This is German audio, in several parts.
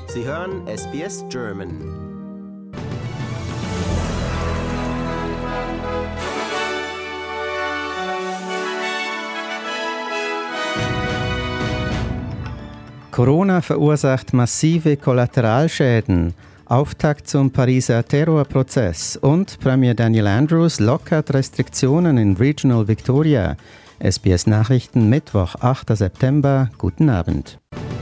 Sie hören SBS German. Corona verursacht massive Kollateralschäden. Auftakt zum Pariser Terrorprozess und Premier Daniel Andrews lockert Restriktionen in Regional Victoria. SBS Nachrichten, Mittwoch, 8. September. Guten Abend.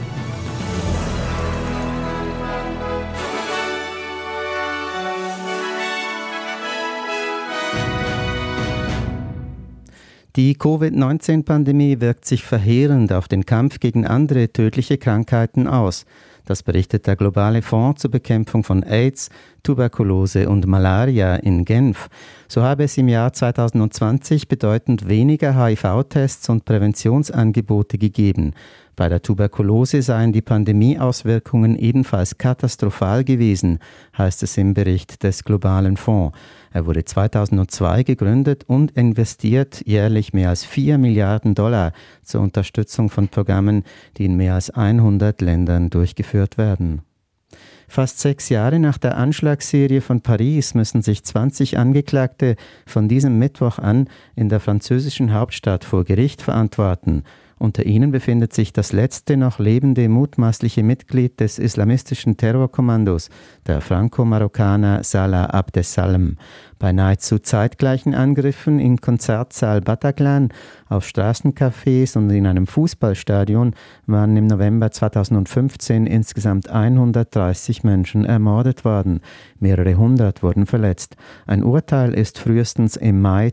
Die Covid-19-Pandemie wirkt sich verheerend auf den Kampf gegen andere tödliche Krankheiten aus. Das berichtet der Globale Fonds zur Bekämpfung von AIDS, Tuberkulose und Malaria in Genf. So habe es im Jahr 2020 bedeutend weniger HIV-Tests und Präventionsangebote gegeben. Bei der Tuberkulose seien die Pandemieauswirkungen ebenfalls katastrophal gewesen, heißt es im Bericht des Globalen Fonds. Er wurde 2002 gegründet und investiert jährlich mehr als $4 Milliarden zur Unterstützung von Programmen, die in mehr als 100 Ländern durchgeführt werden. Fast 6 Jahre nach der Anschlagsserie von Paris müssen sich 20 Angeklagte von diesem Mittwoch an in der französischen Hauptstadt vor Gericht verantworten. Unter ihnen befindet sich das letzte noch lebende mutmaßliche Mitglied des islamistischen Terrorkommandos, der Franco-Marokkaner Salah Abdessalem. Bei nahezu zeitgleichen Angriffen im Konzertsaal Bataclan, auf Straßencafés und in einem Fußballstadion waren im November 2015 insgesamt 130 Menschen ermordet worden. Mehrere hundert wurden verletzt. Ein Urteil ist frühestens im Mai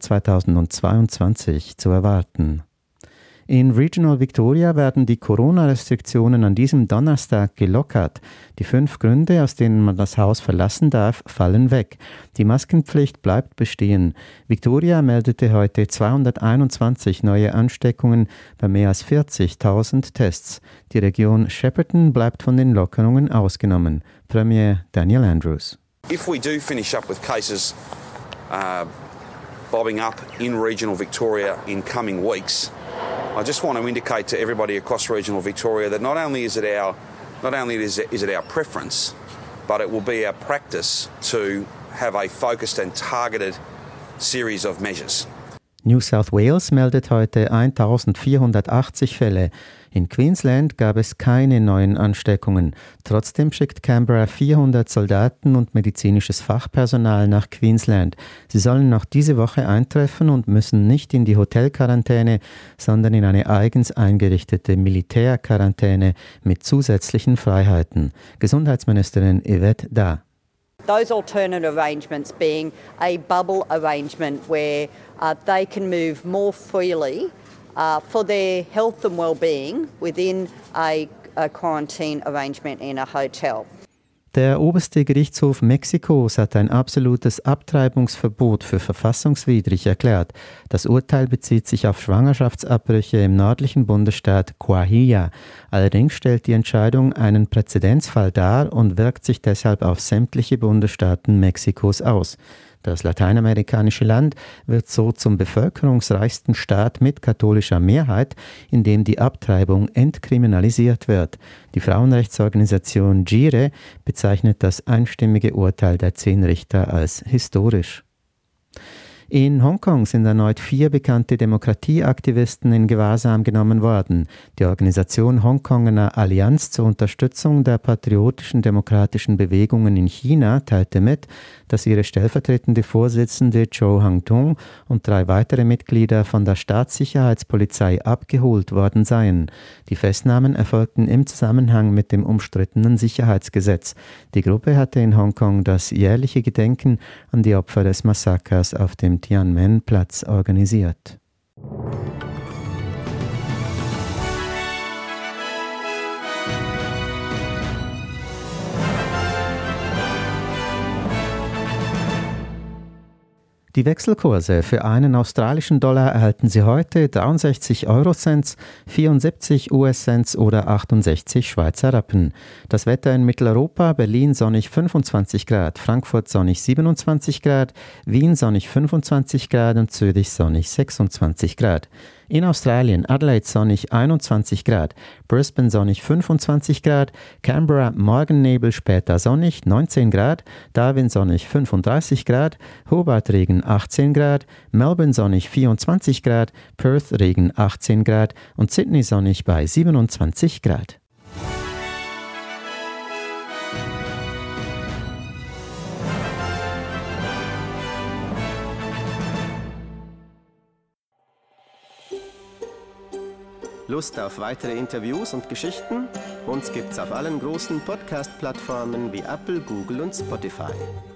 2022 zu erwarten. In Regional Victoria werden die Corona-Restriktionen an diesem Donnerstag gelockert. Die 5 Gründe, aus denen man das Haus verlassen darf, fallen weg. Die Maskenpflicht bleibt bestehen. Victoria meldete heute 221 neue Ansteckungen bei mehr als 40.000 Tests. Die Region Shepparton bleibt von den Lockerungen ausgenommen. Premier Daniel Andrews. If we do finish up with cases bobbing up in regional Victoria in coming weeks, I just want to indicate to everybody across regional Victoria that not only is it our preference, but it will be our practice to have a focused and targeted series of measures. New South Wales meldet heute 1480 Fälle. In Queensland gab es keine neuen Ansteckungen. Trotzdem schickt Canberra 400 Soldaten und medizinisches Fachpersonal nach Queensland. Sie sollen noch diese Woche eintreffen und müssen nicht in die Hotelquarantäne, sondern in eine eigens eingerichtete Militärquarantäne mit zusätzlichen Freiheiten. Gesundheitsministerin Yvette Da. Those alternative arrangements being a bubble arrangement where they can move more freely for their health and well-being within a quarantine arrangement in a hotel. Der oberste Gerichtshof Mexikos hat ein absolutes Abtreibungsverbot für verfassungswidrig erklärt. Das Urteil bezieht sich auf Schwangerschaftsabbrüche im nördlichen Bundesstaat Coahuila. Allerdings stellt die Entscheidung einen Präzedenzfall dar und wirkt sich deshalb auf sämtliche Bundesstaaten Mexikos aus. Das lateinamerikanische Land wird so zum bevölkerungsreichsten Staat mit katholischer Mehrheit, in dem die Abtreibung entkriminalisiert wird. Die Frauenrechtsorganisation GIRE bezeichnet das einstimmige Urteil der 10 Richter als historisch. In Hongkong sind erneut 4 bekannte Demokratieaktivisten in Gewahrsam genommen worden. Die Organisation Hongkonger Allianz zur Unterstützung der patriotischen demokratischen Bewegungen in China teilte mit, dass ihre stellvertretende Vorsitzende Zhou Hangtung und 3 weitere Mitglieder von der Staatssicherheitspolizei abgeholt worden seien. Die Festnahmen erfolgten im Zusammenhang mit dem umstrittenen Sicherheitsgesetz. Die Gruppe hatte in Hongkong das jährliche Gedenken an die Opfer des Massakers auf dem Tiananmen-Platz organisiert. Die Wechselkurse für einen australischen Dollar erhalten Sie heute 63 Eurocents, 74 US-Cents oder 68 Schweizer Rappen. Das Wetter in Mitteleuropa: Berlin sonnig 25 Grad, Frankfurt sonnig 27 Grad, Wien sonnig 25 Grad und Zürich sonnig 26 Grad. In Australien Adelaide sonnig 21 Grad, Brisbane sonnig 25 Grad, Canberra Morgennebel, später sonnig 19 Grad, Darwin sonnig 35 Grad, Hobart Regen 18 Grad, Melbourne sonnig 24 Grad, Perth Regen 18 Grad und Sydney sonnig bei 27 Grad. Lust auf weitere Interviews und Geschichten? Uns gibt's auf allen großen Podcast-Plattformen wie Apple, Google und Spotify.